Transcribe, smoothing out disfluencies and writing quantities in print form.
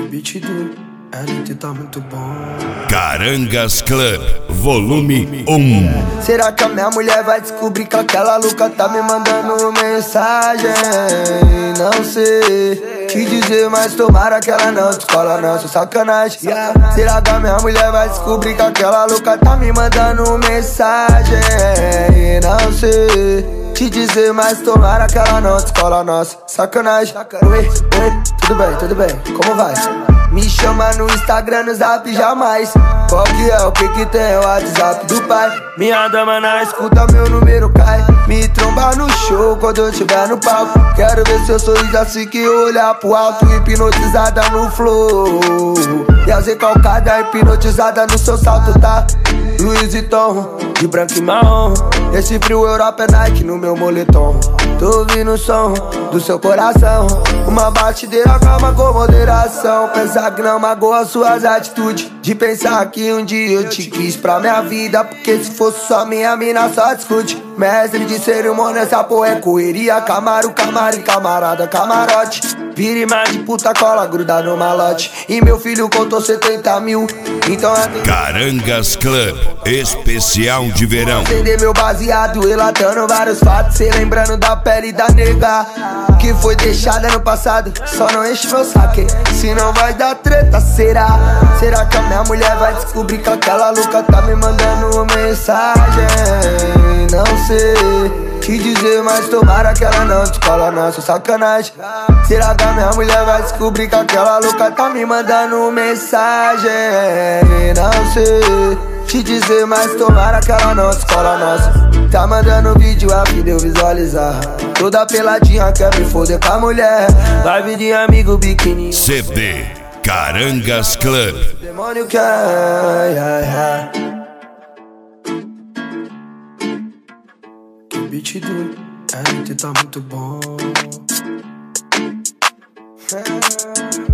beat do LT tá muito bom. Carangas Club, volume 1. Será que a minha mulher vai descobrir que aquela louca tá me mandando mensagem? Não sei te dizer, mas tomara que ela não descola, não, sou sacanagem. Será que a minha mulher vai descobrir que aquela louca tá me mandando mensagem? Não sei te dizer, mas tomara que ela não descola, nossa, sacanagem. Oi, tudo bem, como vai? Me chama no Instagram, no Zap, jamais. Qual que é, o que tem, o WhatsApp do pai? Minha dama na escuta, meu número cai. Me tromba no show quando eu estiver no palco. Quero ver seu sorriso assim que eu olhar pro alto. Hipnotizada no flow e a recalcada hipnotizada no seu salto, tá? Louis Vuitton, de branco e marrom. Esse frio Europa é Nike no meu moletom. Tô ouvindo o som do seu coração. Uma batideira calma com moderação. Pensar que não magoa suas atitudes. De pensar que um dia eu te quis pra minha vida. Porque se fosse só minha mina só discute. Mestre de cerimônia, essa porra é correria. Camaro, camarim, camarada, camarote. Vira imagem de puta cola, gruda no malote. E meu filho contou 70 mil. Então é Carangas Club, especial de verão. Acender meu baseado, relatando vários fatos. Cê lembrando da pele da nega que foi deixada no passado. Só não enche meu saque, se não vai dar treta, será? Será que a minha mulher vai descobrir que aquela louca tá me mandando mensagem? Não sei te dizer, mas tomara que ela não descola, nossa, sacanagem. Será que a minha mulher vai descobrir que aquela louca tá me mandando mensagem? Não sei te dizer, mas tomara que ela não descola, nossa. Tá mandando vídeo a fim de eu visualizar. Toda peladinha quer me foder com a mulher. Live de amigo biquíni. CD Carangas Club. Demônio quer. Que beat do LT tá muito bom.